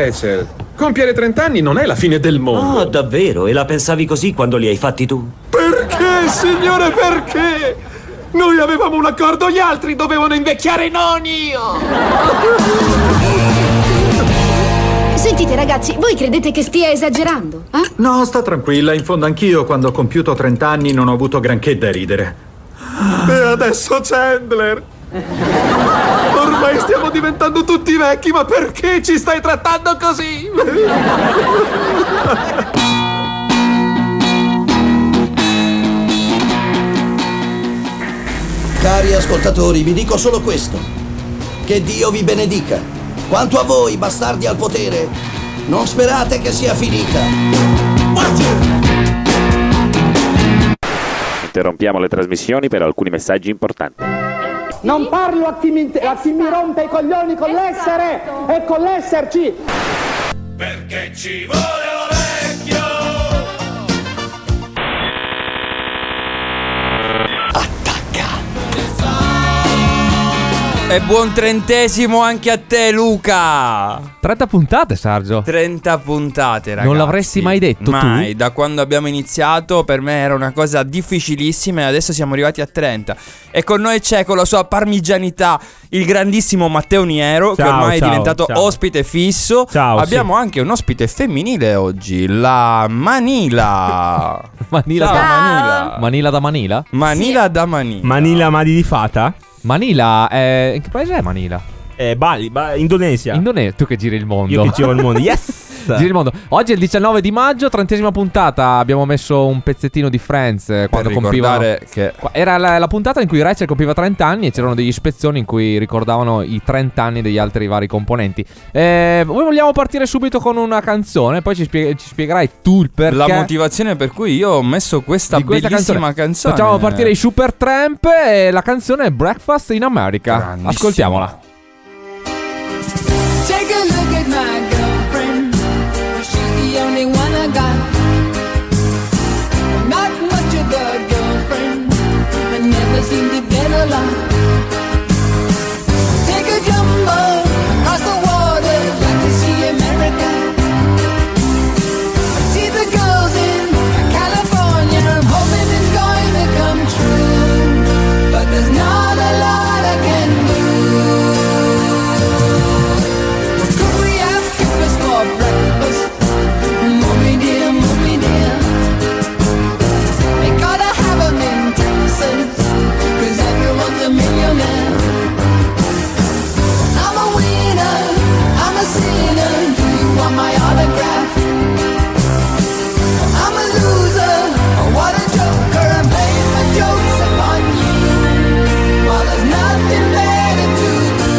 Rachel, compiere 30 anni non è la fine del mondo. Oh, davvero? E la pensavi così quando li hai fatti tu? Perché, signore, perché? Noi avevamo un accordo, gli altri dovevano invecchiare, non io! Sentite ragazzi, voi credete che stia esagerando? No, sta tranquilla, in fondo anch'io quando ho compiuto 30 anni non ho avuto granché da ridere. E adesso Chandler! Ormai stiamo diventando tutti vecchi, ma perché ci stai trattando così? Cari ascoltatori, vi dico solo questo. Che Dio vi benedica. Quanto a voi, bastardi al potere, non sperate che sia finita. Interrompiamo le trasmissioni per alcuni messaggi importanti. Non parlo a chi mi rompe i coglioni con l'essere e con l'esserci. Perché ci vuole vecchio. E buon 30° anche a te, Luca. 30 puntate, Sergio. 30 puntate, ragazzi. Non l'avresti mai detto mai, tu? da quando abbiamo iniziato per me era una cosa difficilissima e adesso siamo arrivati a 30. E con noi c'è, con la sua parmigianità, il grandissimo Matteo Niero, che ormai è diventato ospite fisso. Abbiamo anche un ospite femminile oggi, la Manila. Manila Ciao, da Manila. Manila da Manila? Manila da Manila. Manila Mani di Fata? Manila è... In che paese è Manila? Bali, Indonesia. Tu che giri il mondo. Io che giro il mondo, yes! Giri il mondo. Oggi è il 19 di maggio, 30ª puntata. Abbiamo messo un pezzettino di Friends quando compivano che era la puntata in cui Rachel compiva 30 anni e c'erano degli spezzoni in cui ricordavano i 30 anni degli altri vari componenti. Voi vogliamo partire subito con una canzone, poi ci spiegherai tu il perché. La motivazione per cui io ho messo questa bellissima canzone. Facciamo partire i Supertramp e la canzone è Breakfast in America. Ascoltiamola. Take a look at my girlfriend. She's the only one I got. Not much of a girlfriend. I never seem to get a lot. Take a jumbo across the water, like to see America. I see the girls in California. I'm hoping it's going to come true, but there's not a lot I can do. For breakfast, mommy dear, they gotta have 'em in Texas, 'cause everyone's a millionaire. I'm a winner, I'm a sinner, do you want my autograph? I'm a loser, what a joker, I'm playing my jokes upon you, while there's nothing better to do.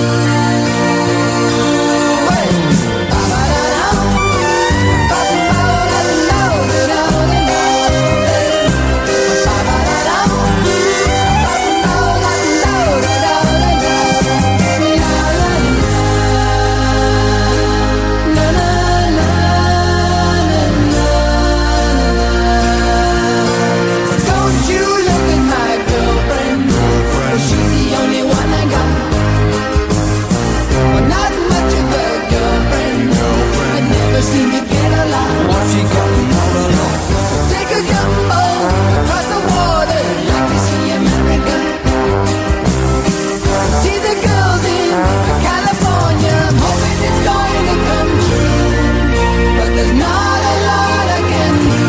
Seem to get a lot. What she got all alone? Take a jumbo across the water, like to see America. See the girls in California. I'm hoping it's going to come true, but there's not a lot I can do.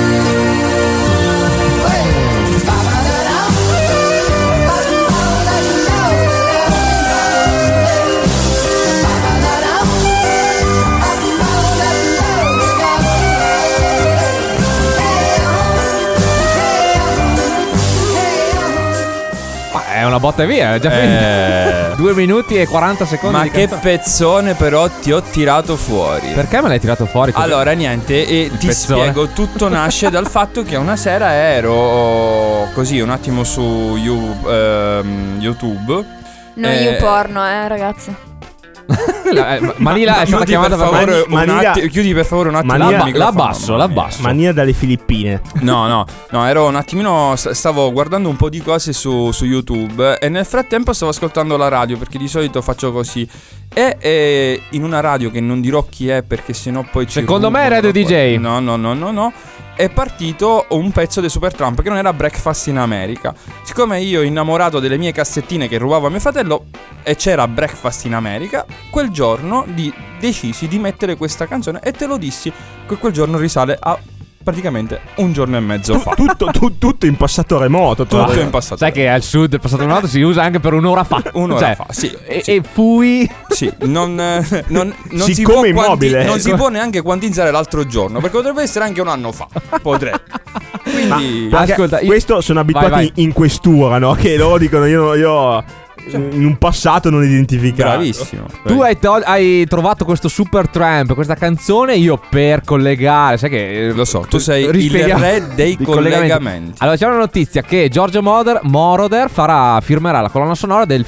È una botta e via, è già finita. 2 minuti e 40 secondi. Ma di che canzone. pezzone però ti ho tirato fuori. Perché me l'hai tirato fuori? Allora niente, e ti pezzone. spiego. Tutto nasce dal fatto che una sera ero così un attimo su YouTube. Non YouPorno, ragazzi. Manila è stata chiamata per favore, Manila- chiudi per favore un attimo Manila- il microfono. l'abbasso. Mania dalle Filippine. No, ero un attimino. Stavo guardando un po' di cose su YouTube e nel frattempo stavo ascoltando la radio, perché di solito faccio così. E in una radio che non dirò chi è, perché sennò poi ci Secondo me è Radio DJ. No. È partito un pezzo di Supertramp che non era Breakfast in America. Siccome io innamorato delle mie cassettine che rubavo a mio fratello e c'era Breakfast in America, quel giorno decisi di mettere questa canzone e te lo dissi che quel giorno risale a praticamente un giorno e mezzo fa. Tutto in passato remoto. Tutto in passato. Sai che al sud il passato remoto si usa anche per un'ora fa. Un'ora fa, sì. E fui. Sì, non si Siccome può immobile. non si può neanche quantizzare l'altro giorno, perché potrebbe essere anche un anno fa. Potrebbe. Quindi Ascolta, questo sono abituati vai. in questura, no? Che loro dicono io in un passato non identificare. bravissimo. Tu hai trovato questo Supertramp, questa canzone. Io per collegare, sai che Lo so, tu sei il rispieghiamo- re dei i collegamenti. Allora c'è una notizia che Giorgio Moroder firmerà la colonna sonora del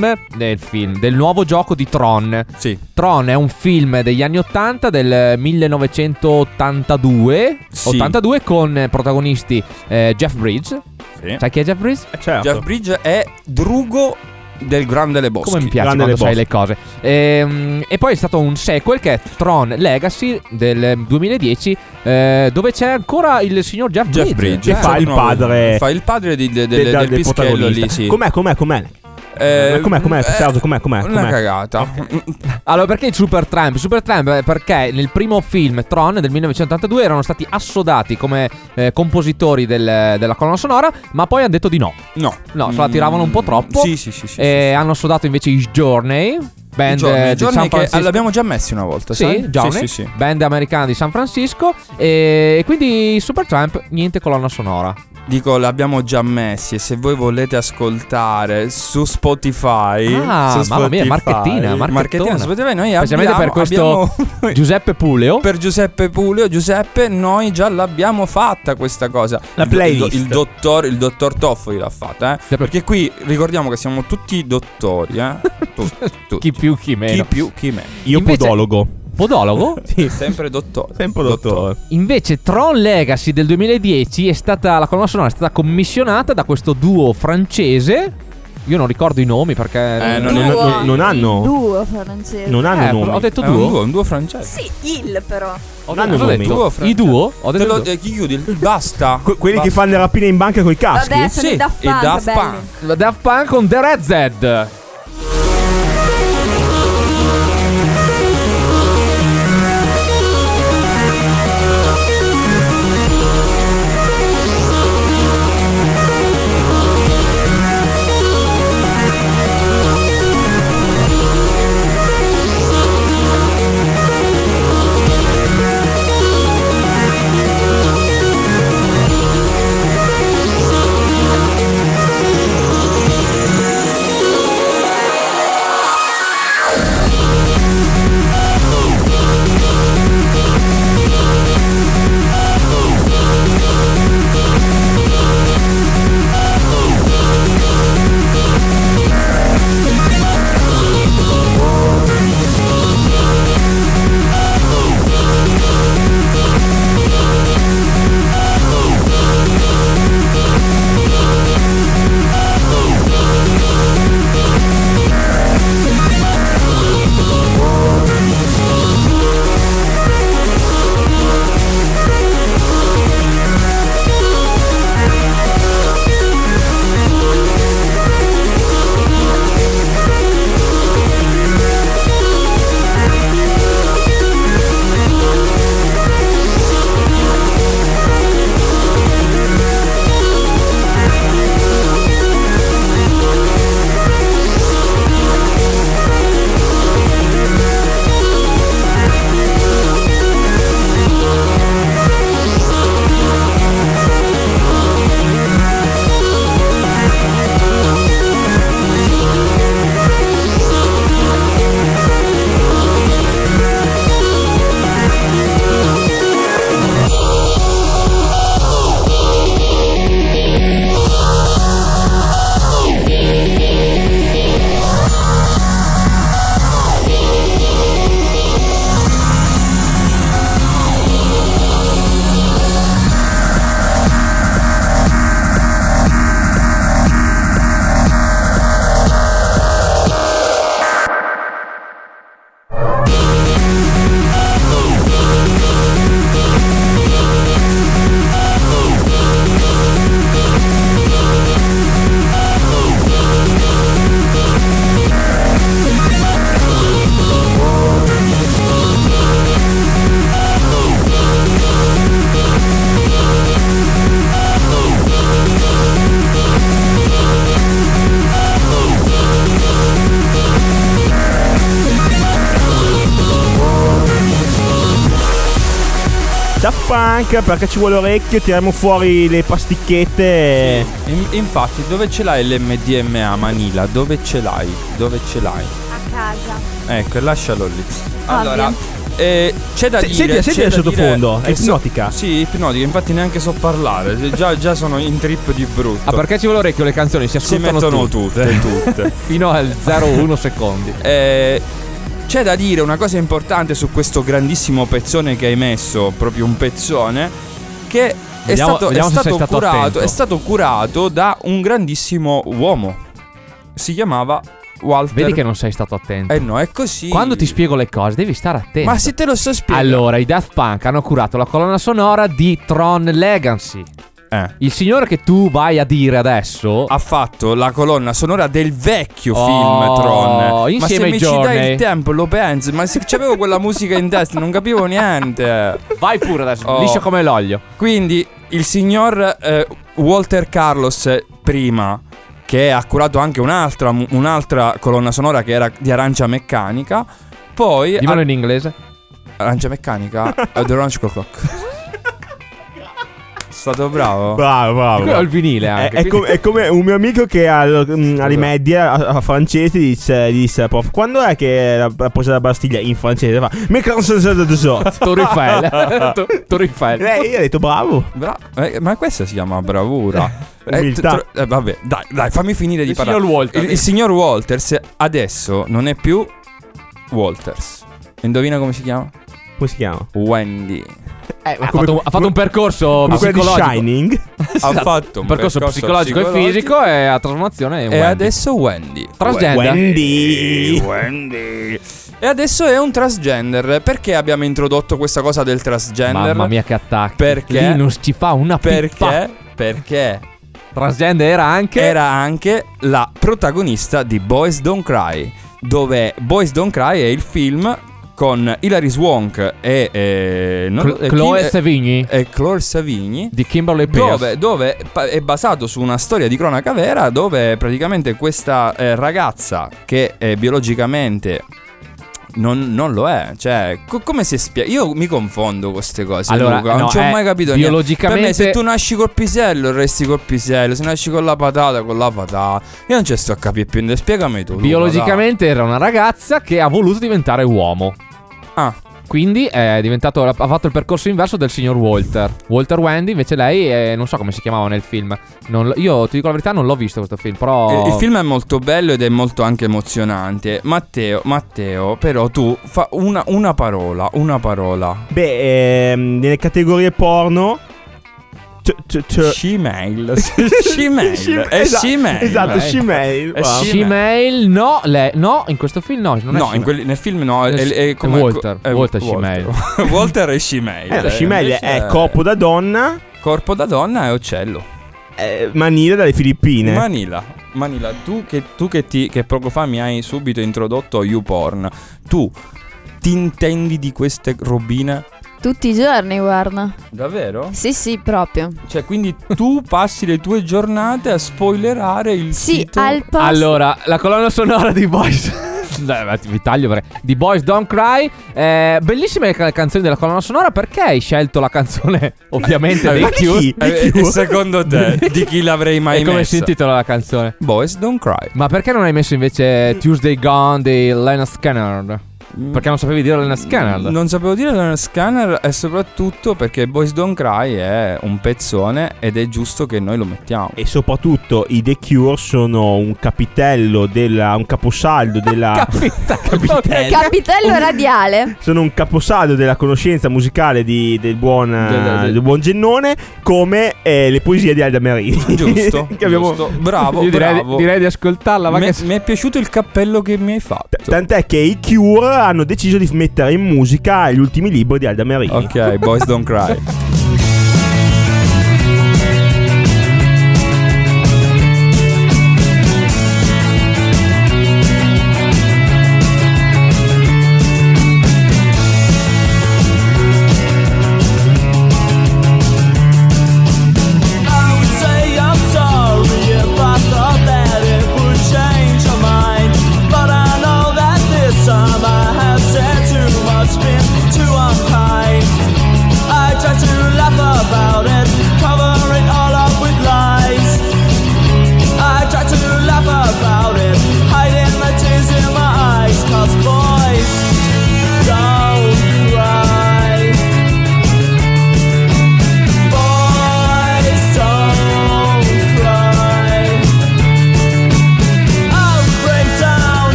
nuovo gioco di Tron. Sì. Tron è un film degli anni 80, del 1982, Sì. 82, con protagonisti Jeff Bridges. Sì. Sai chi è Jeff Bridges? Certo. Jeff Bridges è Drugo del Grande Lebowski. Come mi piace Grande quando sai le Lebowski. cose. E poi è stato un sequel che è Tron Legacy del 2010, dove c'è ancora il signor Jeff Bridges. Che fa il padre. Cioè, Fa il padre del del pischello protagonista. lì, sì. Com'è? Com'è? Sergio, com'è? Una cagata. Allora, perché il Supertramp? Supertramp perché nel primo film Tron del 1982 erano stati assodati come compositori della colonna sonora, ma poi hanno detto di no. No, se la tiravano un po' troppo. Sì. E hanno assodato invece i Journey, band Journey di San che Francisco. l'abbiamo già messi una volta, sai? Sì, Journey, Sì. band americana di San Francisco. E quindi Supertramp, niente colonna sonora. Dico, l'abbiamo già messi e se voi volete ascoltare su Spotify, mamma mia, marchettina su Spotify, noi specialmente per questo Giuseppe Puleo. Per Giuseppe Puleo, noi già l'abbiamo fatta questa cosa. La playlist. Il dottor Toffoli l'ha fatta, perché qui ricordiamo che siamo tutti dottori, tutti. Chi più, chi meno. Chi più, chi meno. Io Invece- podologo. Podologo? Sì. Sempre dottore. Sempre dottore. Invece Tron Legacy del 2010 la colonna sonora è stata commissionata da questo duo francese. Io non ricordo i nomi perché non hanno. Duo francese. Non hanno nomi. Ho detto È duo. un duo francese. Sì, il però. Non hanno Cosa ho nomi. detto? I duo? Ho detto Chi chiudi? Basta. Quelli che fanno le rapine in banca coi caschi? Vabbè, sono Sì, i Daft i Punk, Daft belli. Punk. Daft Punk con The Red Z. Daft Punk, perché ci vuole orecchio, tiriamo fuori le pasticchette. Infatti, dove ce l'hai l'MDMA, Manila? Dove ce l'hai? A casa. Ecco, lascialo lì. Allora, c'è da dire. Senti il sottofondo, è ipnotica. Sì, ipnotica, infatti neanche so parlare. Già sono in trip di brutto. Ah, perché ci vuole orecchio? Le canzoni si ascoltano mettono tutte. Fino al 0,1 secondi. C'è da dire una cosa importante su questo grandissimo pezzone che hai messo, proprio un pezzone, che è stato curato da un grandissimo uomo. Si chiamava Walter. Vedi che non sei stato attento. No, è così. Quando ti spiego le cose devi stare attento. Ma se te lo so spiegare. Allora, i Daft Punk hanno curato la colonna sonora di Tron Legacy. Il signore che tu vai a dire adesso ha fatto la colonna sonora del vecchio film Tron. Insieme ai Ma se mi ci dai il tempo lo penso. Ma se c'avevo quella musica in testa non capivo niente. Vai pure adesso, liscio come l'olio. Quindi il signor Walter Carlos prima, che ha curato anche un'altra colonna sonora che era di Arancia Meccanica. Poi dimmelo in inglese. Arancia Meccanica The Orange Clock. Stato bravo. Bravo. Qui ho il vinile anche. È come un mio amico che alle medie a francese disse prof, quando è che ha posato la Bastiglia in francese? Fa Torrifel. Io ho detto bravo. Ma questa si chiama bravura. Vabbè, dai, fammi finire di parlare. Signor Walter. Il signor Walters adesso non è più Walters. Indovina come si chiama? Come si chiama? Wendy. Ha fatto un percorso psicologico. Shining. Ha fatto un percorso psicologico e fisico e a trasformazione. E adesso Wendy. Transgender. Wendy. E adesso è un transgender. Perché abbiamo introdotto questa cosa del transgender? Mamma mia che attacchi. Perché? Lì non ci fa una pippa. Perché transgender era anche la protagonista di Boys Don't Cry. Dove Boys Don't Cry è il film con Hilary Swank e Chloe Savigny di Kimberly Pierce, dove è basato su una storia di cronaca vera, dove praticamente questa ragazza che biologicamente non lo è, cioè come si spiega? Io mi confondo con queste cose, allora, Luca, non ci ho mai capito biologicamente... niente. Per me, se tu nasci col pisello resti col pisello, se nasci con la patata. Io non ci sto a capire più niente, spiegami tu, Luca, biologicamente era una ragazza che ha voluto diventare uomo. Quindi è diventato, ha fatto il percorso inverso del signor Walter Wendy. Invece lei non so come si chiamava nel film. Io ti dico la verità, non l'ho visto questo film, però il film è molto bello ed è molto anche emozionante. Matteo, però tu fa una parola. Beh, nelle categorie porno Shemale. Esatto, Shemale. Shemale, no, in questo film no. Nel film no. È come Walter Shemale. Walter e Shemale. Shemale è corpo da donna. Corpo da donna è uccello. Manila dalle Filippine. Manila, tu che poco fa mi hai subito introdotto YouPorn. Tu ti intendi di queste robine? Tutti i giorni, guarda. Davvero? Sì, proprio. Cioè, quindi tu passi le tue giornate a spoilerare il sito? Al posto. Allora, la colonna sonora di Boys vi taglio perché di Boys Don't Cry. Bellissime le canzoni della colonna sonora. Perché hai scelto la canzone? Ovviamente dei Cure. E secondo te di chi l'avrei mai messo? E come si intitola la canzone? Boys Don't Cry. Ma perché non hai messo invece Tuesday Gone di Lynyrd Skynyrd? Perché non sapevi dire Lynyrd Skynyrd? Non sapevo dire Lynyrd Skynyrd, e soprattutto perché Boys Don't Cry è un pezzone ed è giusto che noi lo mettiamo. E soprattutto i The Cure sono un capitello un caposaldo della capitello radiale. Sono un caposaldo della conoscenza musicale del buon Gennone, come le poesie di Alda Merini. Giusto, giusto. Bravo. Io direi di ascoltarla. Mi è piaciuto il cappello che mi hai fatto. Tant'è che i Cure hanno deciso di mettere in musica gli ultimi libri di Alda Merini. Ok, Boys Don't Cry. Time I have said too much, been too unkind. I tried to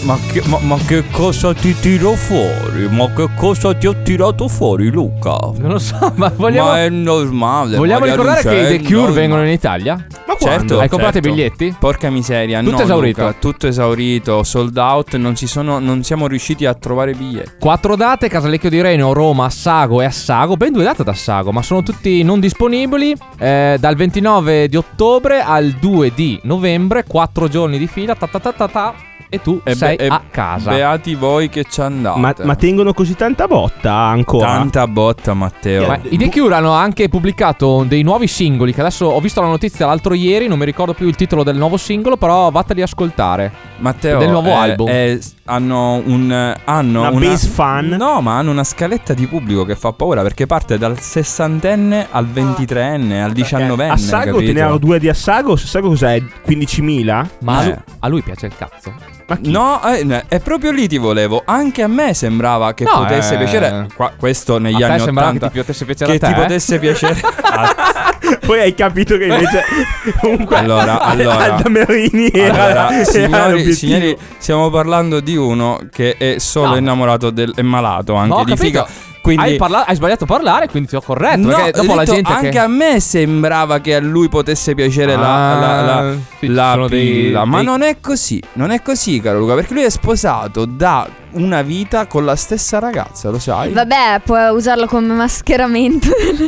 Ma che cosa ti tiro fuori? Ma che cosa ti ho tirato fuori, Luca? Non lo so, ma vogliamo... Ma è normale. Vogliamo ricordare che i The Cure vengono in Italia? Ma certo. Hai comprato i biglietti? Porca miseria. Tutto no, esaurito. Luca, tutto esaurito, sold out. Non siamo riusciti a trovare biglietti. 4 date: Casalecchio di Reno, Roma, Assago e Assago. Ben 2 date ad Assago, ma sono tutti non disponibili. Dal 29 di ottobre al 2 di novembre, 4 giorni di fila. E tu sei a casa. Beati voi che ci andate. Ma tengono così tanta botta ancora? Tanta botta, Matteo. Ma i The Cure hanno anche pubblicato dei nuovi singoli, che adesso ho visto la notizia l'altro ieri, non mi ricordo più il titolo del nuovo singolo, però vatteli a ascoltare. Matteo, del nuovo album. Hanno una base fan. No, ma hanno una scaletta di pubblico che fa paura, perché parte dal 60enne al 23enne al 19enne. Assago, capito? te ne ero 2 di Assago. Assago cos'è? 15.000? Ma a lui piace il cazzo. No, è proprio lì ti volevo. Anche a me sembrava che potesse piacere. Questo negli anni 80 che ti potesse piacere che a te, ti potesse piacere. Poi hai capito che invece comunque allora Alda Merini era signori, stiamo parlando di uno che è solo innamorato è malato anche di figa. Quindi hai sbagliato a parlare, quindi ti ho corretto. No, perché dopo la gente anche a me sembrava che a lui potesse piacere la pilla. Ma non è così. Non è così, caro Luca, perché lui è sposato da una vita con la stessa ragazza, lo sai? Vabbè, puoi usarlo come mascheramento.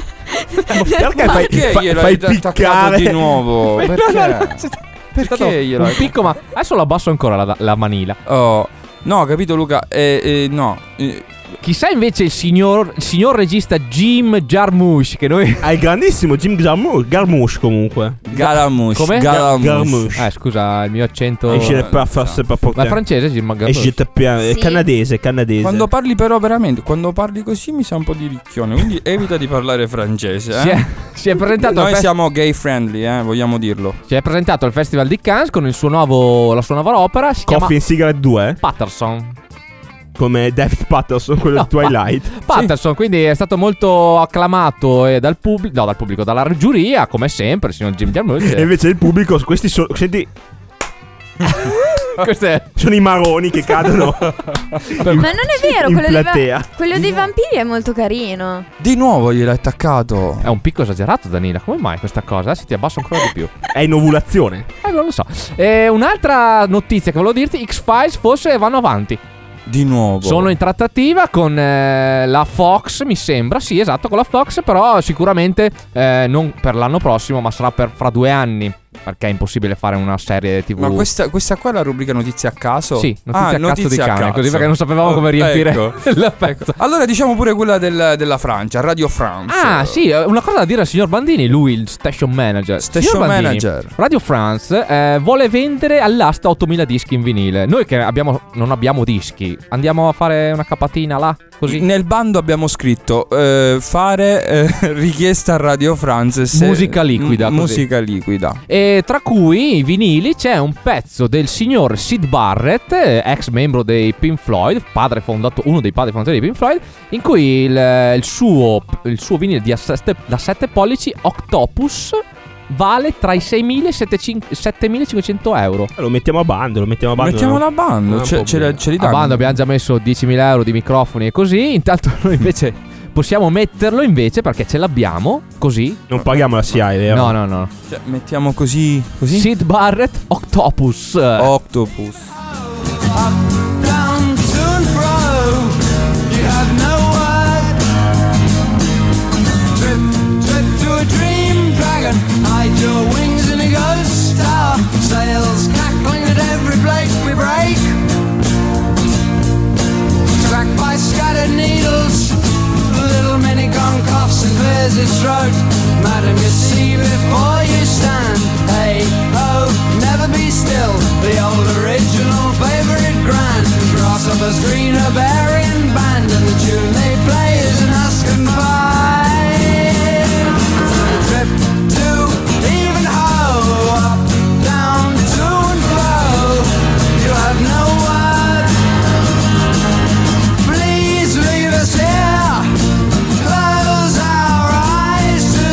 Perché fai piccare di nuovo? Perché? Perché glielo un picco, ma adesso lo abbasso ancora la manina. Oh, no, capito Luca? No. Chissà invece il signor regista Jim Jarmusch, che noi... il grandissimo Jim Jarmusch comunque. Garamusch. Come? Jarmusch. Scusa, il mio accento... Ma è francese Jim Jarmusch. È canadese. Quando parli però veramente, quando parli così mi sa un po' di ricchione, quindi evita di parlare francese. Si è presentato Noi siamo gay friendly, vogliamo dirlo. Si è presentato al Festival di Cannes con la sua nuova opera. Si Coffee and Cigarette 2? Patterson. Come David Patterson, quello di Twilight. Patterson, quindi è stato molto acclamato dal pubblico, dalla giuria, come sempre, il signor Jim Jarmusch. E invece il pubblico, questi sono... Senti... Sono i maroni che cadono. Ma non è vero, quello dei vampiri è molto carino. Di nuovo gliel'hai attaccato. È un picco esagerato, Danila. Come mai questa cosa? Adesso ti abbasso ancora di più. È in ovulazione. Non lo so. Un'altra notizia che volevo dirti: X-Files forse vanno avanti. Di nuovo. Sono in trattativa con la Fox, mi sembra. Sì, esatto, con la Fox. Però sicuramente non per l'anno prossimo, ma sarà fra 2 anni. Perché è impossibile fare una serie TV. Ma questa qua è la rubrica notizie a caso? Sì, notizie a cazzo di cane. Così, perché non sapevamo come riempire il pezzo. Allora diciamo pure quella della Francia, Radio France. Ah sì, una cosa da dire al signor Bandini. Lui, il station manager. Radio France vuole vendere all'asta 8.000 dischi in vinile. Noi che non abbiamo dischi, andiamo a fare una capatina là, così. Nel bando abbiamo scritto fare richiesta a Radio France musica liquida. Musica liquida. E tra cui i vinili c'è un pezzo del signor Syd Barrett, ex membro dei Pink Floyd, uno dei padri fondatori dei Pink Floyd, in cui il suo vinile da 7 pollici Octopus vale tra i 6.000 e 7.500 euro. Lo mettiamo a bando. Mettiamo la bando. Ce li danno. A bando abbiamo già messo 10.000 euro di microfoni e così. Intanto noi invece possiamo metterlo invece perché ce l'abbiamo così. Non paghiamo la SIAE, vero? No. Cioè, mettiamo così. Syd Barrett Octopus. Hide your wings in a ghost tower. Sails cackling at every place we break. Struck by scattered needles. Little mini gun coughs and clears his throat. Madam, you see before you stand. Hey, oh, never be still. The old original favorite grand. Grasshoppers, green herbarian band. And the tune they play is an Askin Pie. Trip to even ho, up, down, to and fro. You have no word. Please leave us here. Close our eyes to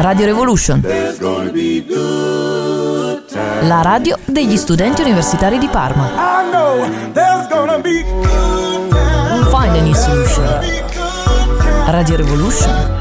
Radio Revolution. La radio degli studenti universitari di Parma. Find a new solution. Radio Revolution.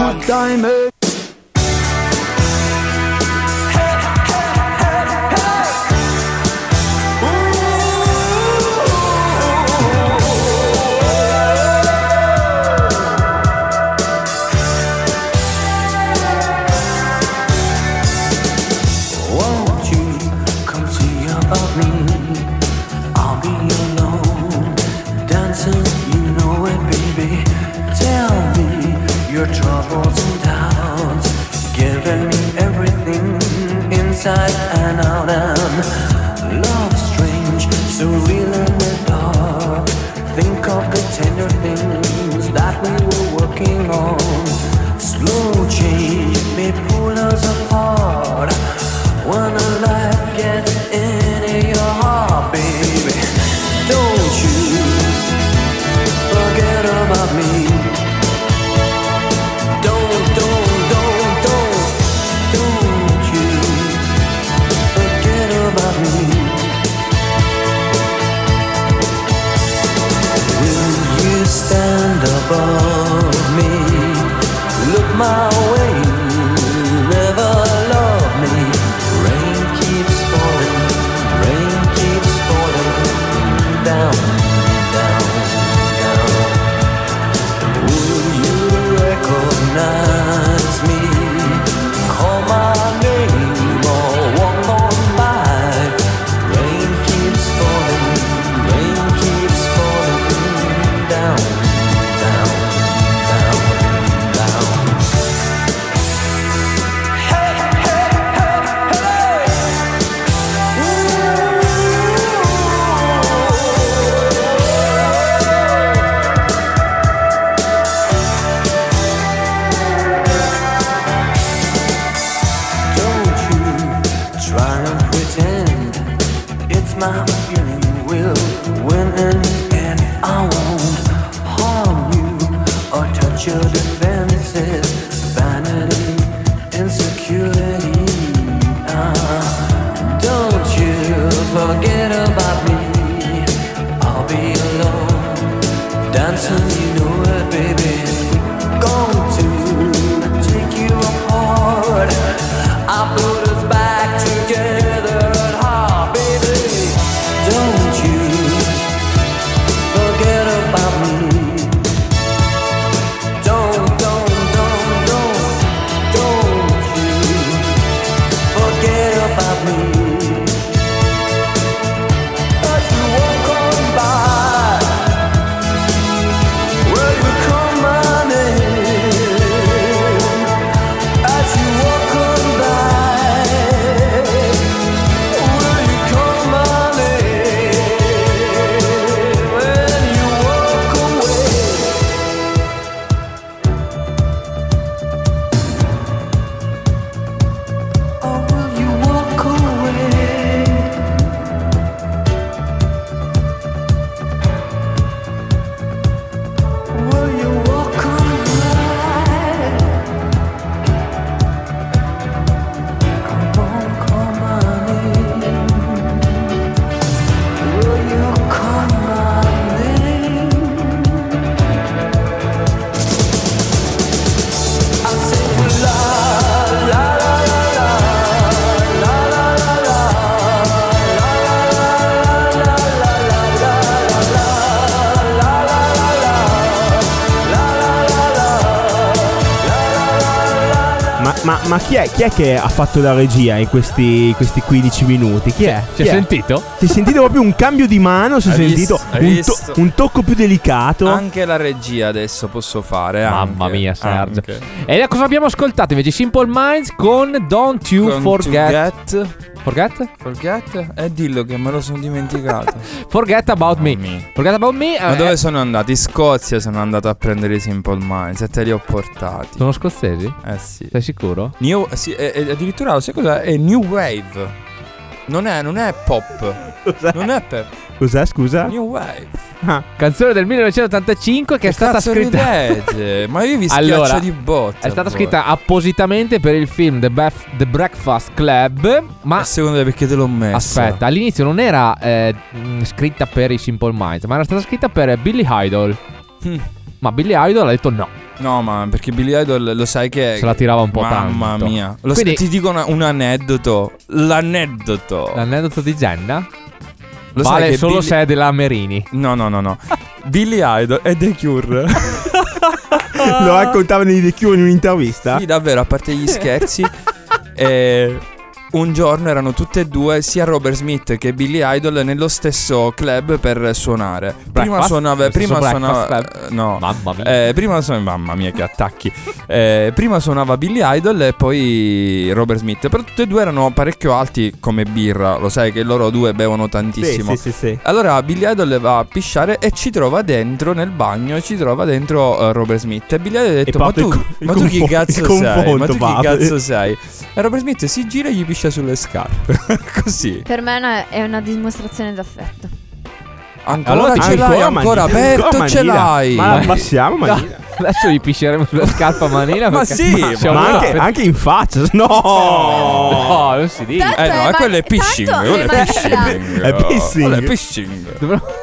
Troubles and doubts, giving me everything inside and out, and love strange, so real in the dark. Think of the tender things that we were working on. Slow change may pull us apart when a life gets into your heart, baby. Don't you forget about me. Stand above me, look my way, never love me. Rain keeps falling down, down, down. Will you recognize me? Call my name or walk on by. Rain keeps falling down, down, down, down. Hey, hey, hey, hey. Don't you try and pretend it's my feeling will win in the end. I won't harm you or touch your defenses, vanity, insecurity. Don't you forget about me. I'll be alone, dancing, you know it, baby. Going to take you apart. I put us back together at heart, baby. Don't you forget about me. Don't you forget about me. As you walk on by, will you call my name? As you walk on by, will you call my name? When you walk away, or will you walk away? Will you walk away? Come on, call my name. Will you call my name? I say la la la la la la la la Ma chi è che ha fatto la regia in questi 15 minuti? Chi è? Si è sentito? Si è sentito proprio un cambio di mano, si è sentito un tocco più delicato. Anche la regia adesso posso fare. Mamma mia, Sergio. E cosa abbiamo ascoltato invece? Simple Minds con Don't You Forget. Forget? Dillo che me lo sono dimenticato. Forget About Me. Forget About Me. Ma dove sono andati? In Scozia sono andato a prendere i Simple Minds e te li ho portati. Sono scozzesi? Sì. Sei sicuro? Sì, addirittura sai cosa? È New Wave. Non è pop. Cos'è? Non è pop. Cos'è, scusa? New Wave. Canzone del 1985 che è stata scritta. Ma io vi schiaccio di botta. È stata scritta appositamente per il film The Breakfast Club. Ma secondo me perché te l'ho messa? Aspetta, all'inizio non era scritta per i Simple Minds, ma era stata scritta per Billy Idol. Ma Billy Idol ha detto no. No, ma perché Billy Idol lo sai che se la tirava un po' mamma tanto. Mamma mia. Quindi, ti dico un aneddoto. L'aneddoto di Jenna? Lo vale sai che solo se è della Merini. No. Billy Idol e The Cure. Lo raccontavano di The Cure in un'intervista? Sì, davvero, a parte gli scherzi. Un giorno erano tutte e due, sia Robert Smith che Billy Idol, nello stesso club per suonare. Prima suonava no. Mamma mia. Mamma mia che attacchi. Prima suonava Billy Idol e poi Robert Smith. Però tutte e due erano parecchio alti come birra. Lo sai che loro due bevono tantissimo. Sì. Allora Billy Idol va a pisciare e ci trova dentro nel bagno. Ci trova dentro Robert Smith. E Billy Idol ha detto: Ma tu chi cazzo sei? E Robert Smith si gira e gli piscia sulle scarpe. Così. Per me è una dimostrazione d'affetto. Ancora ce l'hai ancora aperto, ce l'hai. Ma abbassiamo Manila. Adesso gli pisceremo sulla scarpa Manila. Ma sì, ma anche in faccia. No, non si dice. No, quello è phishing. È pissing.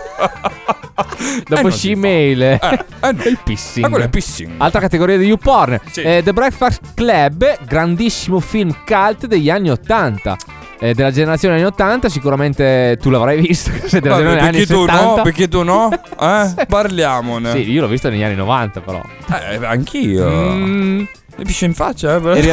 Dopo Shemale il pissing. Ma quello è pissing. Altra categoria di YouPorn. Sì. The Breakfast Club, grandissimo film cult degli anni 80. Della generazione anni 80, sicuramente tu l'avrai visto. Della generazione anni 70. Perché tu no? Parliamone. Sì, io l'ho visto negli anni 90 però. Anch'io. Mi pisce in faccia, ormai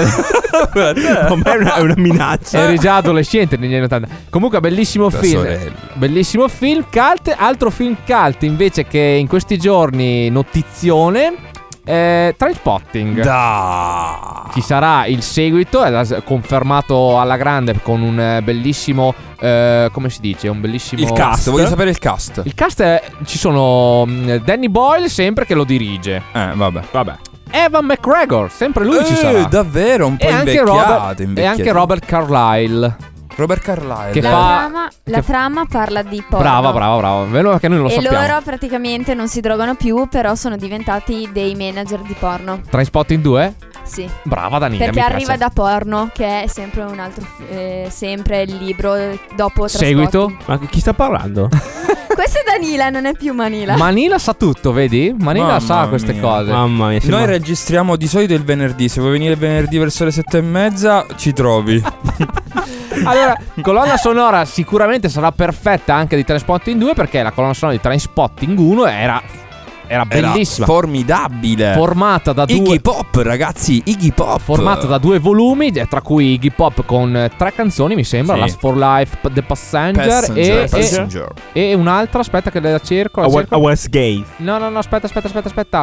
è una minaccia. Eri già adolescente negli anni 80. Comunque bellissimo film. Bellissimo film cult. Altro film cult invece che in questi giorni notizione, Trainspotting. Ci sarà il seguito, è confermato alla grande con un bellissimo come si dice? Un bellissimo il cast. Voglio sapere il cast. Il cast ci sono Danny Boyle sempre che lo dirige. Vabbè. Evan McGregor, sempre lui ci sarà. Davvero, un po' invecchiato. E anche Robert Carlyle. Che la trama parla di porno. Brava. Vero che noi non lo sappiamo. E loro praticamente non si drogano più, però sono diventati dei manager di porno. Trainspotting 2? Sì. Brava Danila. Perché arriva da porno, che è sempre un altro sempre il libro dopo seguito. Ma chi sta parlando? Questo è Danila, non è più Manila. Manila sa tutto, vedi? Manila sa queste cose. Mamma mia. Noi registriamo di solito il venerdì. Se vuoi venire il venerdì verso le 7:30 ci trovi. Allora, colonna sonora sicuramente sarà perfetta anche di Trainspotting 2, perché la colonna sonora di Trainspotting 1 era bellissima, formidabile, formata da Iggy Pop, ragazzi, Iggy Pop, formata da 2 volumi, tra cui Iggy Pop con 3 canzoni, mi sembra, sì. Last for Life, The Passenger. E un'altra, aspetta che la cerco. A Westgate. No, aspetta.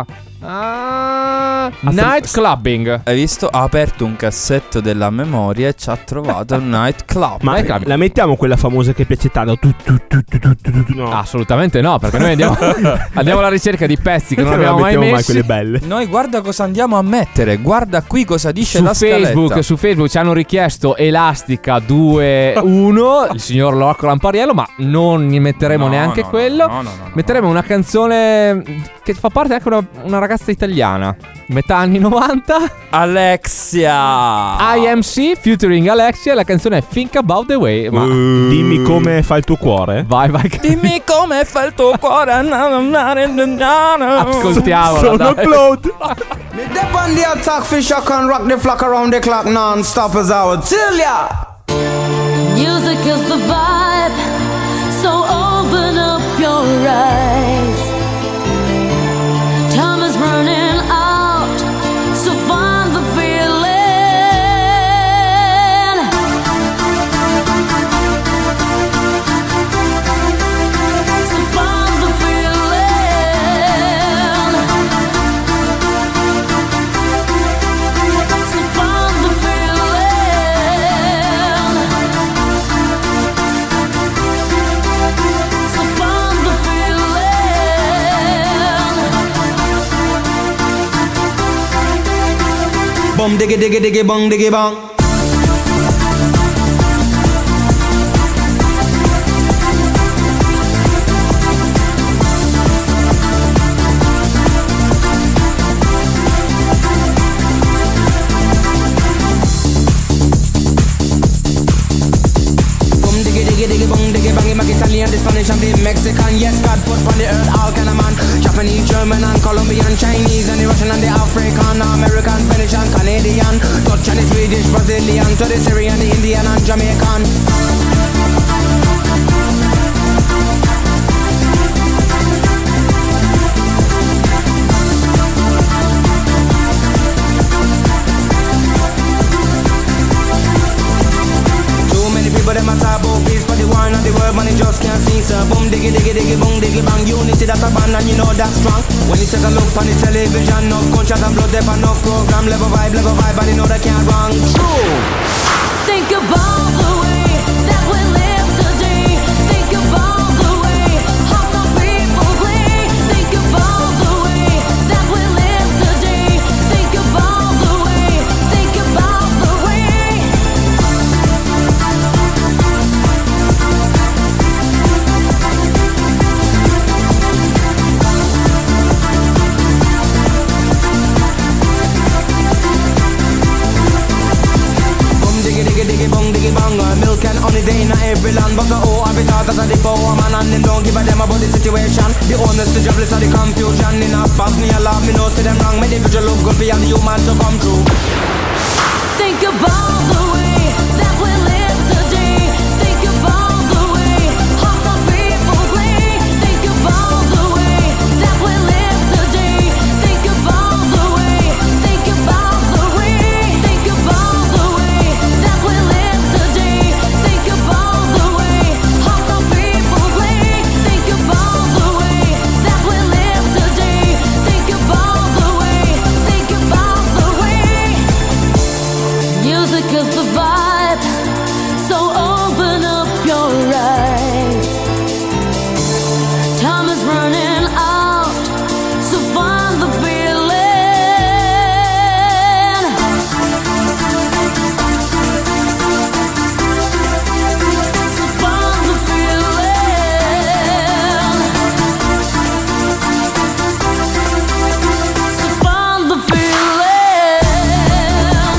Night Clubbing. Hai visto? Ha aperto un cassetto della memoria e ci ha trovato un Night Club. Ma la mettiamo quella famosa che piace tanto? No. Assolutamente no, perché noi andiamo alla ricerca di pezzi che non abbiamo mai messo. Quelle belle. Noi guarda cosa andiamo a mettere. Guarda qui cosa dice la scaletta. Su Facebook ci hanno richiesto Elastica 2.1 il signor Locco Lampariello, ma non ne metteremo neanche quello. Metteremo una canzone che fa parte anche una ragazza italiana, metà anni 90, Alexia IMC featuring Alexia. La canzone è Think About the Way. Ma dimmi come fa il tuo cuore. Vai. Dimmi come fa il tuo cuore. Ascoltiamola. Sono Claude. Me dip on the attack, fish I can rock the flock around the clock non-stop as I would tell ya. Music is the vibe, so open up your eyes. Time is running out, so find the feeling. So find the feeling. So find the feeling. So find the feeling. Bum diggy diggy diggy bong diggy bong. Spanish and the Mexican. Yes, God put on the earth all kind of man. Japanese, German and Colombian, Chinese and the Russian and the African, American, Spanish and Canadian, Dutch and the Swedish, Brazilian, to the Syrian, the Indian and Jamaican. But them a talk about peace, but the war and the world, man, it just can't see, sir. Boom, diggy, diggy, diggy, boom, diggy, bang. Unity, that's a band, and you know that's strong. When you take a look on the television, no gunshot and blood, there no program. Level vibe, but you know they can't wrong. True. Think about the way that we live today. Think about the way how some people play. Think about the way that we live today. Think about the way. Think about the way. Diggy bong, diggy bang. Milk and honey day in every land. But the I be taught as a the power man, and them don't give a damn about the situation. The owners, the jobless, and the confusion. In a pass me a laugh, me know see them wrong. Me the future look good for you and the human to come true. Think about the way that we live today. Think about the way how some people play. Think about the way that we live today. Think about the way. Think about the way. Think about the way that we live today. Think about the way how some people play. Think about the way that we live today. Think about the way. Think about the way. Music is the vibe, so open up your eyes. Time is running out, so find the feeling. So find the feeling. So find the feeling.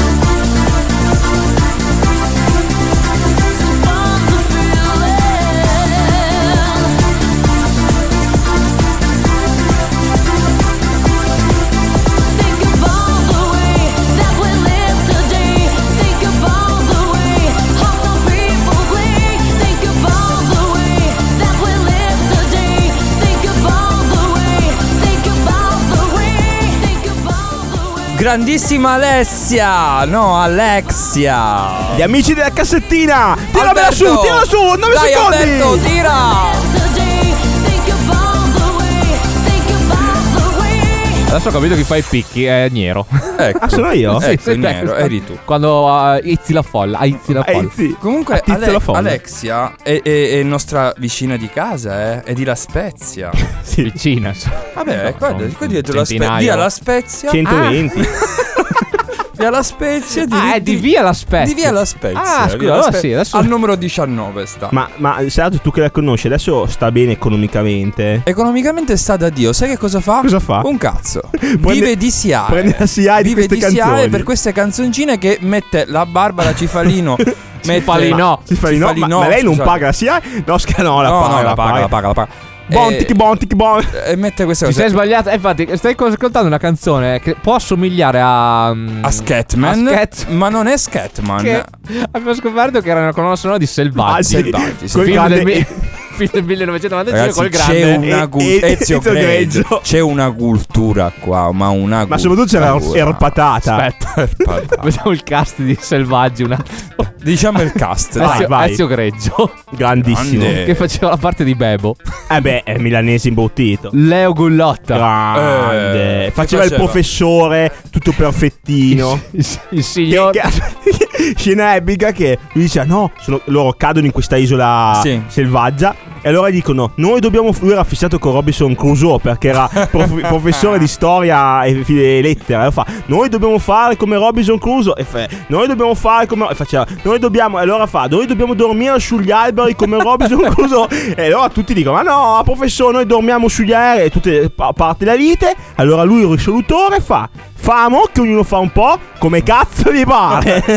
Grandissima Alessia. No, Alexia. Gli amici della cassettina. Tirala su, 9 dai, secondi. Alberto, tira. Adesso ho capito chi fa i picchi, è Niero. Ecco. Ah, sono io? Sì, Ecco, Niero, eri tu. Quando izzi la folla, Comunque la folla. Alexia è nostra vicina di casa, è di La Spezia. Sì. Vicina. Vabbè, qua dietro centinaio. via La Spezia. 120. Via La Spezia è di via La Spezia. Di via La Spezia. Ah, scusa, allora sì, adesso al numero 19 sta. Ma Sergio, tu che la conosci, adesso sta bene economicamente? Economicamente sta da Dio. Sai che cosa fa? Cosa fa? Un cazzo. Vive di SIAE. Prende la SIAE di queste canzoni. Vive di SIAE per queste canzoncine che mette la Barbara Cifalino. Cifalino. Ma lei non paga la SIAE? No, la paga. Bon. E mette queste Ti cose. sei sbagliato. Infatti, stai ascoltando una canzone che può assomigliare a Scatman. Ma non è Scatman. Che abbiamo scoperto che era una colonna sonora di Selvaggi. Film del 1995. Ragazzi, col grande Ezio Greggio. C'è una cultura qua. Ma soprattutto c'è la erpatata. Aspetta, vediamo il cast di Selvaggi. Diciamo il cast. Vai. Ezio Greggio, grandissimo, che faceva la parte di Bebo. È milanese imbottito. Leo Gullotta, grande. Faceva il professore, tutto perfettino. Il signor scena epica che lui dice: no, loro cadono in questa isola selvaggia. E allora dicono: lui era fissato con Robinson Crusoe perché era professore di storia e lettere. E fa: noi dobbiamo fare come Robinson Crusoe. Noi dobbiamo fare come. E faceva: noi dobbiamo dormire sugli alberi come Robinson Crusoe. E allora tutti dicono: ma no, professore, noi dormiamo sugli aerei. E tutte parte la lite. Allora lui, il risolutore, famo che ognuno fa un po' come cazzo gli pare.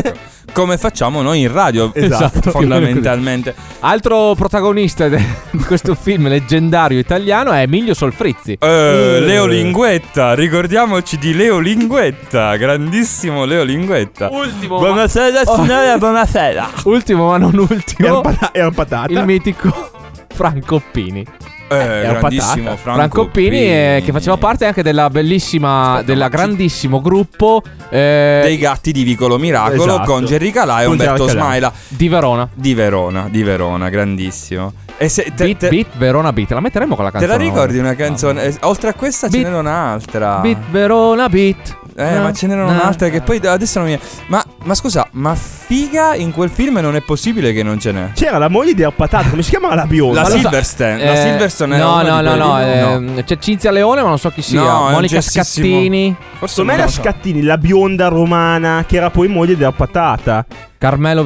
come facciamo noi in radio, Esatto, fondamentalmente. Altro protagonista di questo film leggendario italiano è Emilio Solfrizzi. Leo Linguetta, ricordiamoci di Leo Linguetta, grandissimo Leo Linguetta. Ultimo. Buonasera signora, buonasera. Ultimo ma non ultimo. Era patata. Il mitico Franco Pini. Grandissimo Franco Pini, che faceva parte anche della bellissima, grandissimo gruppo dei Gatti di Vicolo Miracolo, esatto, con Gerry Calà e con Umberto Gerry Calà. Smaila di Verona, grandissimo. E se Beat, Verona Beat, la metteremo con la te canzone. la ricordi una canzone? Oltre a questa ce n'era un'altra. Beat Verona Beat. Ma ce n'erano un'altra che poi adesso non mi... Ma scusa, ma figa in quel film non è possibile che non ce n'è. C'era la moglie di Arpatato, come si chiama la bionda? La Silverstone. La Silverstone no. C'è Cinzia Leone, ma non so chi sia. No, Monica Scattini. Forse non era Scattini, la bionda romana che era poi moglie di Arpatata. Carmelo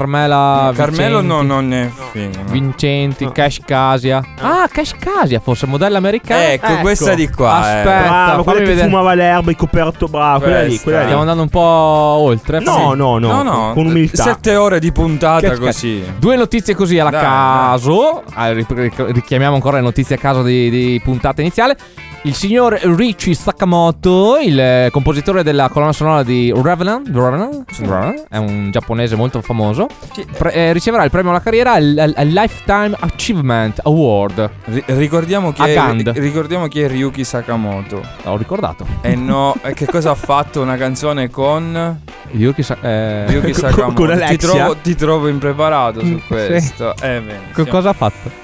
no, non è figo. Vincenti, Cash Casia. Cash Casia, forse modella americana. Ecco, questa di qua. Aspetta, bravo, quella che vedere. fumava l'erba e coperto, bravo, quella lì. Stiamo andando un po' oltre. No, con umiltà. 7 ore di puntata così. Due notizie così alla caso. Richiamiamo ancora le notizie a caso di puntata iniziale. Il signor Richie Sakamoto, il compositore della colonna sonora di Revenant, è un giapponese molto famoso, riceverà il premio alla carriera al Lifetime Achievement Award. Ricordiamo chi è Ryuki Sakamoto. L'ho ricordato. Che cosa ha fatto? Una canzone con Ryuki Sakamoto. Con Alexia. Ti trovo impreparato su questo. Sì. Cosa ha fatto?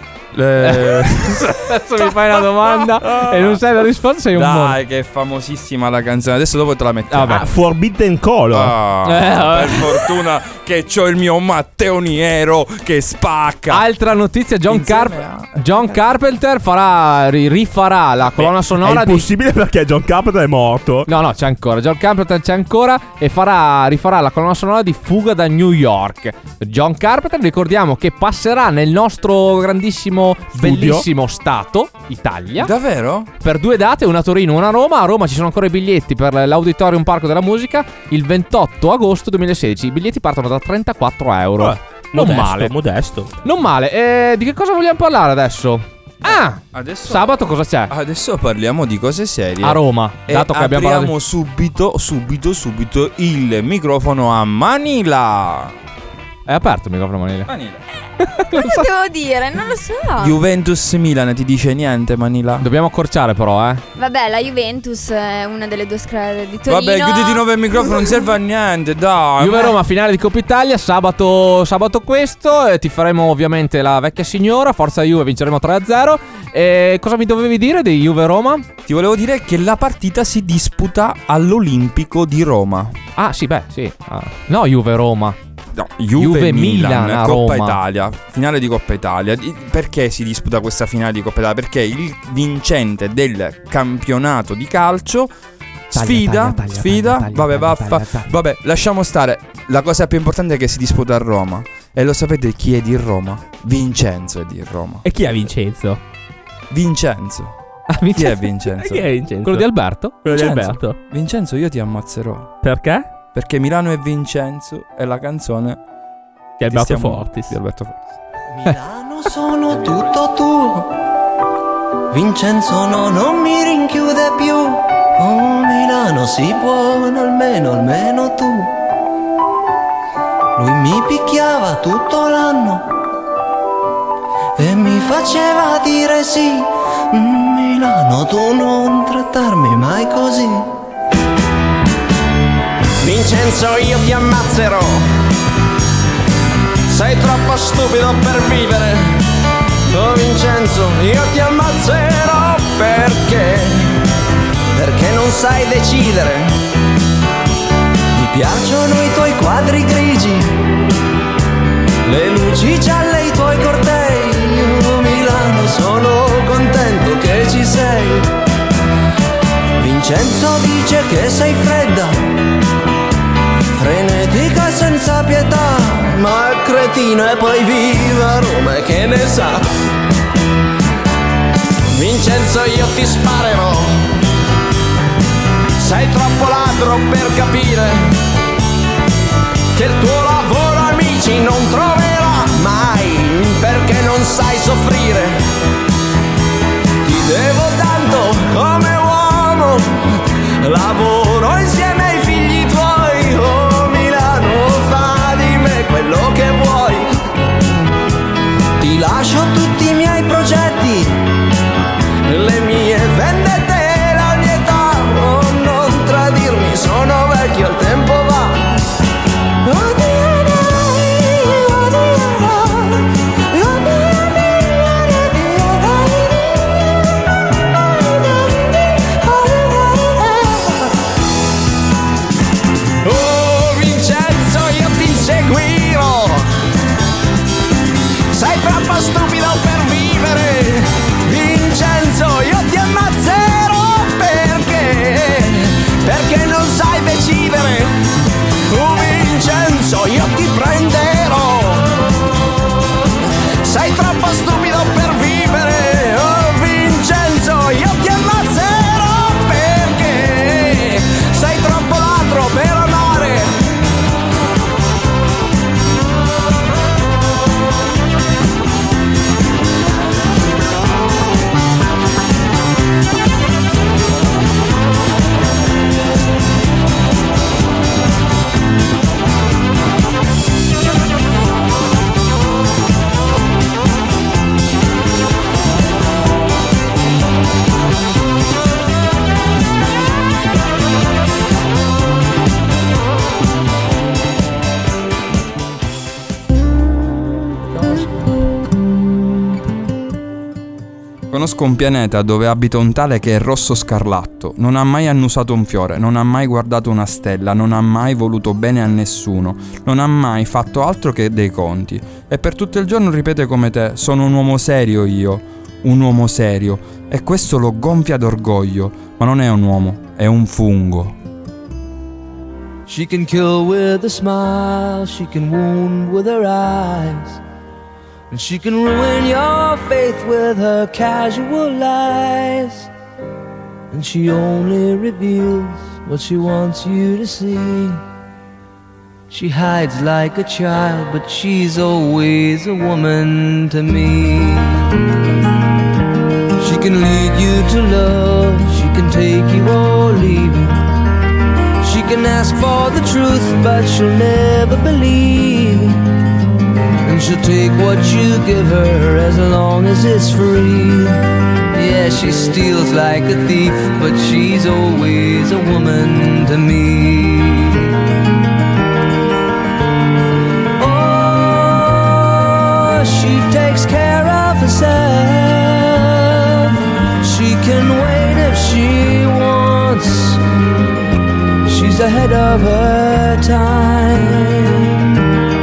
Adesso mi fai una domanda e non sai la risposta, sei un mondo. Dai, che è famosissima la canzone. Adesso dopo te la mettiamo. Forbidden Color. Per fortuna che c'ho il mio Matteo Niero che spacca. Altra notizia, John Carpenter rifarà la colonna sonora è impossibile perché John Carpenter è morto. No, c'è ancora. John Carpenter c'è ancora e rifarà la colonna sonora di Fuga da New York. John Carpenter, ricordiamo che passerà nel nostro grandissimo bellissimo stato, Italia. Davvero? Per 2 date, una a Torino, una a Roma. A Roma ci sono ancora i biglietti per l'Auditorium Parco della Musica il 28 agosto 2016. I biglietti partono da 34 euro. Modesto. Non male. Di che cosa vogliamo parlare adesso? Adesso, sabato cosa c'è? Adesso parliamo di cose serie. A Roma, dato che abbiamo parlato subito il microfono a Manila. È aperto il microfono Manila? Cosa devo dire? Non lo so. Juventus Milan ti dice niente, Manila? Dobbiamo accorciare però, Vabbè, la Juventus è una delle 2 squadre di Torino. Vabbè, chiudi di nuovo il microfono, non serve a niente, dai. Juve Roma, finale di Coppa Italia, sabato questo. Ti faremo ovviamente la vecchia signora. Forza Juve, vinceremo 3-0. E cosa mi dovevi dire di Juve Roma? Ti volevo dire che la partita si disputa all'Olimpico di Roma. Sì. No, Juve Roma. No, Juve Milan, Coppa Roma. Italia, finale di Coppa Italia. Perché si disputa questa finale di Coppa Italia? Perché il vincente del campionato di calcio sfida. Vabbè, lasciamo stare. La cosa più importante è che si disputa a Roma. E lo sapete chi è di Roma? Vincenzo è di Roma. E chi è Vincenzo? Vincenzo. Chi è Vincenzo? Quello di Alberto? Vincenzo, io ti ammazzerò. Perché? Perché Milano è Vincenzo e la canzone di Alberto Fortis. Milano sono tutto tuo. Vincenzo no, non mi rinchiude più. Oh Milano si può, almeno tu. Lui mi picchiava tutto l'anno e mi faceva dire sì. Milano, tu non trattarmi mai così. Vincenzo, io ti ammazzerò. Sei troppo stupido per vivere. Oh Vincenzo, io ti ammazzerò. Perché? Perché non sai decidere. Mi piacciono i tuoi quadri grigi, le luci gialle, i tuoi cortei. Oh Milano, sono contento che ci sei. Vincenzo dice che sei fredda, frenetica e senza pietà, ma è cretino e poi viva Roma e che ne sa. Vincenzo, io ti sparerò. Sei troppo ladro per capire che il tuo Conosco un pianeta dove abita un tale che è rosso scarlatto. Non ha mai annusato un fiore, non ha mai guardato una stella, non ha mai voluto bene a nessuno, non ha mai fatto altro che dei conti. E per tutto il giorno ripete come te: sono un uomo serio io, un uomo serio. E questo lo gonfia d'orgoglio. Ma non è un uomo, è un fungo. She can kill with a smile, she can wound with her eyes, and she can ruin your faith with her casual lies. And she only reveals what she wants you to see. She hides like a child, but she's always a woman to me. She can lead you to love, she can take you or leave you. She can ask for the truth, but she'll never believe. And she'll take what you give her as long as it's free. Yeah, she steals like a thief, but she's always a woman to me. Oh, she takes care of herself. She can wait if she wants. She's ahead of her time.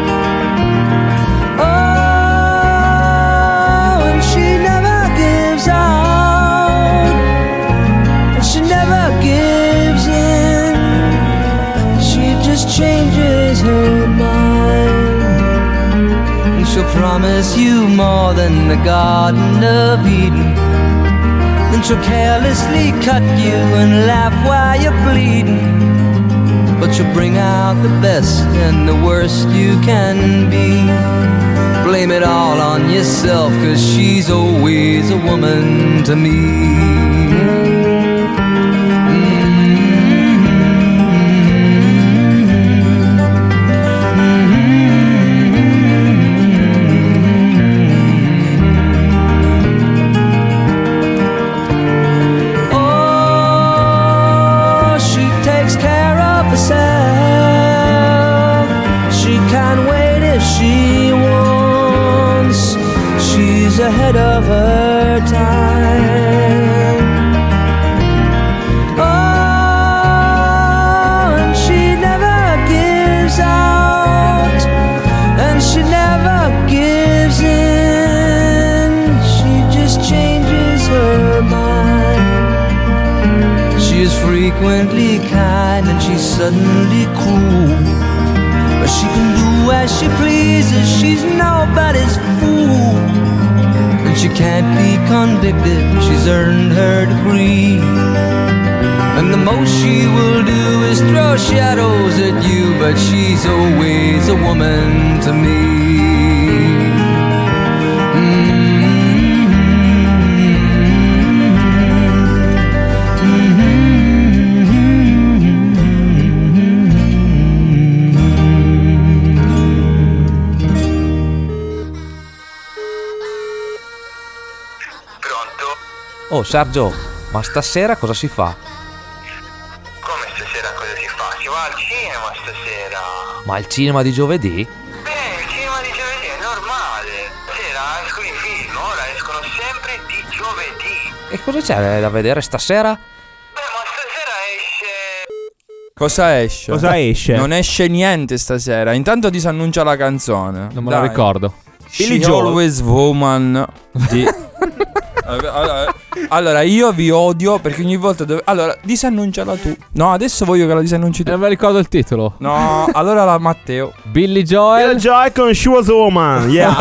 Oh, and she never gives out, and she never gives in. She just changes her mind, and she'll promise you more than the Garden of Eden. Then she'll carelessly cut you and laugh while you're bleeding. But you'll bring out the best and the worst you can be. Blame it all on yourself, 'cause she's always a woman to me. Ahead of her time. Oh, and she never gives out, and she never gives in. She just changes her mind. She is frequently kind and she's suddenly cruel, but she can do as she pleases. She's nobody's fool. She can't be convicted, she's earned her degree. And the most she will do is throw shadows at you, but she's always a woman to me. Oh Sergio, ma stasera cosa si fa? Come stasera cosa si fa? Si va al cinema stasera. Ma il cinema di giovedì? Il cinema di giovedì è normale. Stasera escono i film, ora escono sempre di giovedì. E cosa c'è da vedere stasera? Ma stasera esce... Cosa esce? Cosa esce? Non esce niente stasera. Intanto disannuncia la canzone. Non me la ricordo. She Always Woman di... Allora io vi odio perché ogni volta allora disannunciala tu. No, adesso voglio che la disannunci tu. Non mi ricordo il titolo. No, allora la Matteo. Billy Joel. Billy Joel con She Was a Woman. Yeah.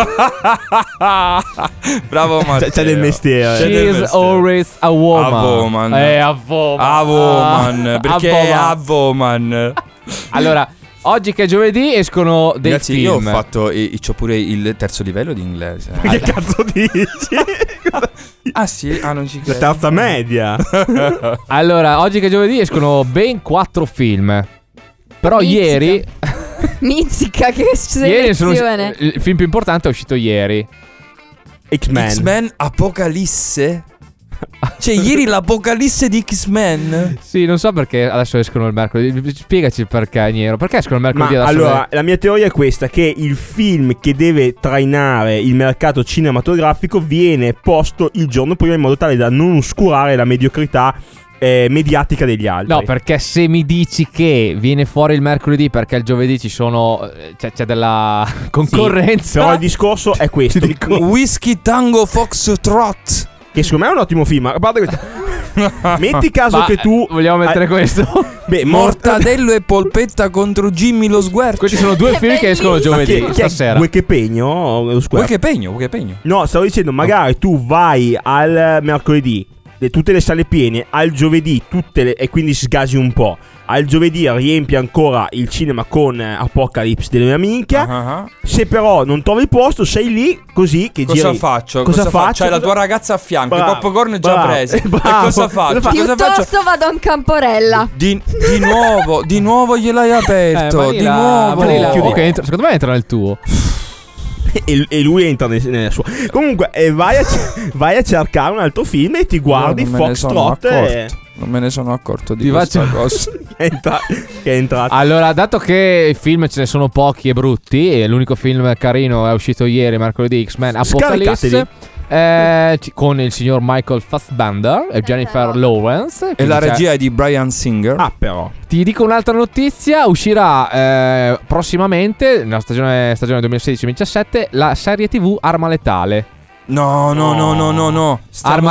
Bravo Matteo. C'è del mestiere. She's always a woman. A woman. A woman. A woman. Perché è a woman. Allora, oggi che è giovedì escono dei Ragazzi, film. io ho fatto c'ho pure il terzo livello di inglese. Che cazzo dici? Ah sì? Ah, non ci credo. La terza media. Allora, oggi che è giovedì escono ben 4 film. Però ieri Mizzica, che selezione. il film più importante è uscito ieri. X-Men. X-Men Apocalisse. Cioè, ieri l'apocalisse di X-Men. Sì, non so perché adesso escono il mercoledì. Spiegaci perché, Niero. Perché escono il mercoledì adesso? Allora, la mia teoria è questa: che il film che deve trainare il mercato cinematografico viene posto il giorno prima, in modo tale da non oscurare la mediocrità mediatica degli altri. No, perché se mi dici che viene fuori il mercoledì perché il giovedì ci sono c'è della concorrenza, sì, però il discorso è questo. Whisky Tango Foxtrot, che secondo me è un ottimo film. A parte questo, metti caso che tu vogliamo mettere questo. Beh, Mortadello e polpetta contro Jimmy lo Sguercio. Questi sono due film che escono giovedì stasera. Vuoi che pegno? Vuoi che pegno? No, stavo dicendo, magari tu vai al mercoledì, tutte le sale piene, al giovedì e quindi sgasi un po'. Al giovedì riempi ancora il cinema con Apocalypse della mia minchia. Se però non trovi posto, sei lì così che cosa giri. faccio? Cosa faccio? C'hai la tua ragazza a fianco, i popcorn è già presi. E cosa faccio? Piuttosto vado a un Camporella. Di nuovo gliel'hai aperto. Di nuovo. Secondo me entra nel tuo. E lui entra nella sua. Comunque vai a cercare un altro film e ti guardi Foxtrot. Non me ne sono accorto di questa cosa. Che è entrato. Allora, dato che i film ce ne sono pochi e brutti, e l'unico film carino è uscito ieri, mercoledì, X-Men Apocalypse, con il signor Michael Fassbender e Jennifer Lawrence, e la regia è di Bryan Singer. Però ti dico un'altra notizia: uscirà prossimamente, nella stagione 2016-2017, la serie TV Arma Letale. No. Arma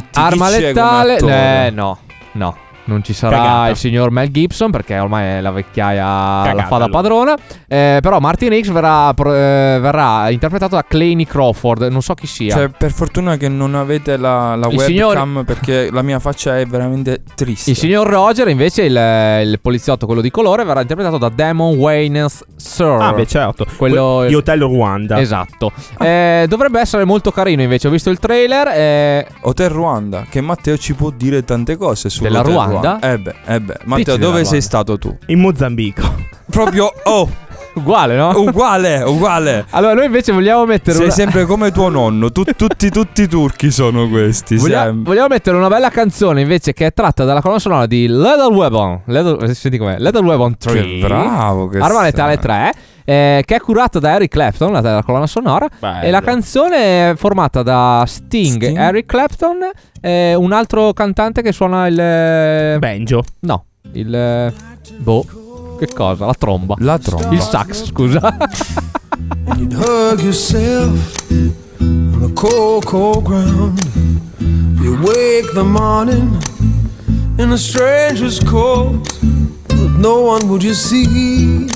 Letale. No. Non ci sarà il signor Mel Gibson, perché ormai la vecchiaia la fa da padrona. Però Martin X verrà interpretato da Claney Crawford. Non so chi sia. Cioè, per fortuna che non avete la webcam, perché la mia faccia è veramente triste. Il signor Roger, invece, il poliziotto, quello di colore, verrà interpretato da Damon Wayans Sir. Ah, beh, certo. Quello di Hotel Rwanda. Esatto. Dovrebbe essere molto carino, invece. Ho visto il trailer. Hotel Rwanda, che Matteo ci può dire tante cose su della Rwanda. Eh beh. Matteo, dove sei stato tu? In Mozambico. Proprio, uguale, no? Uguale. Allora, noi invece vogliamo mettere sei sempre come tuo nonno. Tutti i turchi sono questi. Vogliamo mettere una bella canzone invece, che è tratta dalla colonna sonora di Lethal Weapon. Senti com'è? Lethal Weapon 3. Che bravo che Arma Letale 3. Che è curata da Eric Clapton, la colonna sonora. Bello. E la canzone è formata da Sting? Eric Clapton e un altro cantante che suona il banjo. No, il che cosa? La tromba. Il sax, scusa. And you'd hug yourself on the cold, cold ground. You wake the morning in a stranger's coat, but no one would you see.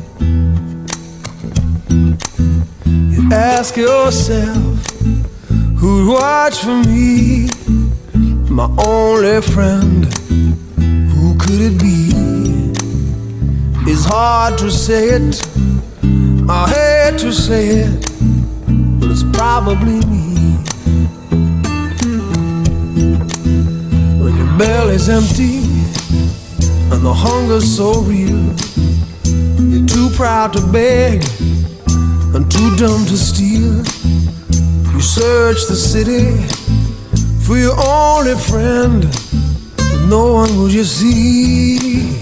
You ask yourself, who'd watch for me? My only friend, who could it be? It's hard to say it, I hate to say it, but it's probably me. When your belly's empty and the hunger's so real, you're too proud to beg and too dumb to steal. You search the city for your only friend, but no one will you see.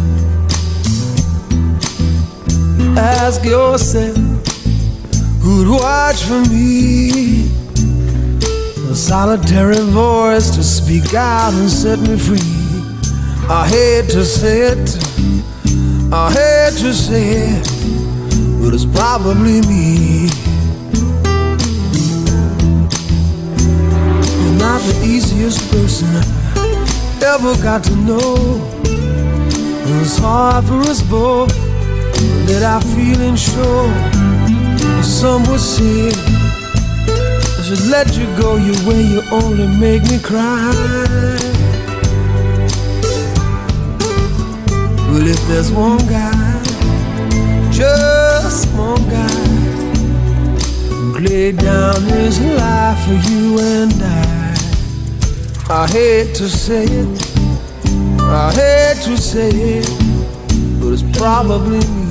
Ask yourself, who'd watch for me? A solitary voice to speak out and set me free. I hate to say it, I hate to say it, but it's probably me. You're not the easiest person I ever got to know. It's hard for us both that I feel and show. Some would say I should let you go your way, you only make me cry. Well, if there's one guy, just one guy, who laid down his life for you and I hate to say it, I hate to say it, but it's probably me.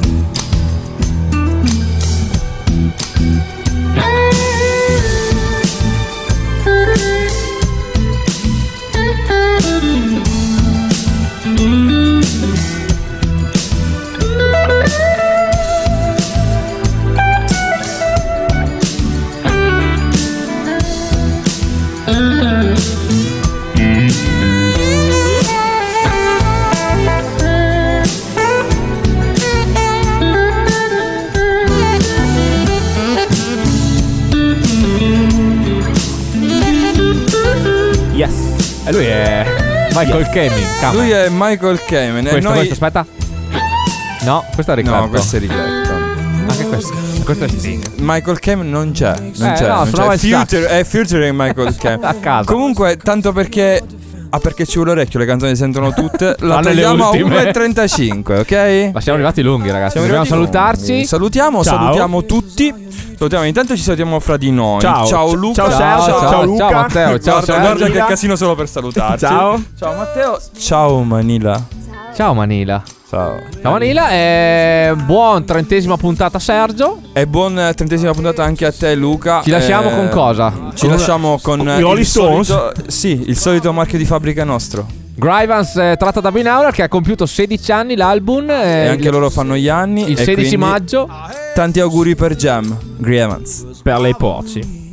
E lui è Michael Kamen. Lui è Michael Kamen. Questo, aspetta. No, questo è Rick No, questo è Rick Clapton. Anche questo è Sting. Michael Kamen non c'è. Non c'è. No, Non suonava c'è. il sax. È featuring Michael Kamen. A caso. Comunque, tanto perché. Perché ci vuole orecchio, le canzoni si sentono tutte. La Vanno le tagliamo a ultime. 1,35, ok? Ma siamo arrivati lunghi, ragazzi. Dobbiamo salutarci. Salutiamo tutti. Salutiamo, intanto ci salutiamo fra di noi. Ciao. Luca. Ciao Luca. Ciao Matteo. Ciao Guarda che casino solo per salutarci. Ciao Matteo. Ciao Manila. Ciao Manila. Ciao Manila, e buon 30ª puntata Sergio. E buon 30ª puntata anche a te Luca. Ci lasciamo con cosa? Ci lasciamo con i Rolling Stones. Il solito marchio di fabbrica nostro. Gryvans, tratta da Binaural, che ha compiuto 16 anni l'album. E anche loro fanno gli anni. Il 16 maggio. Tanti auguri per Jam. Gryvans. Per lei porci.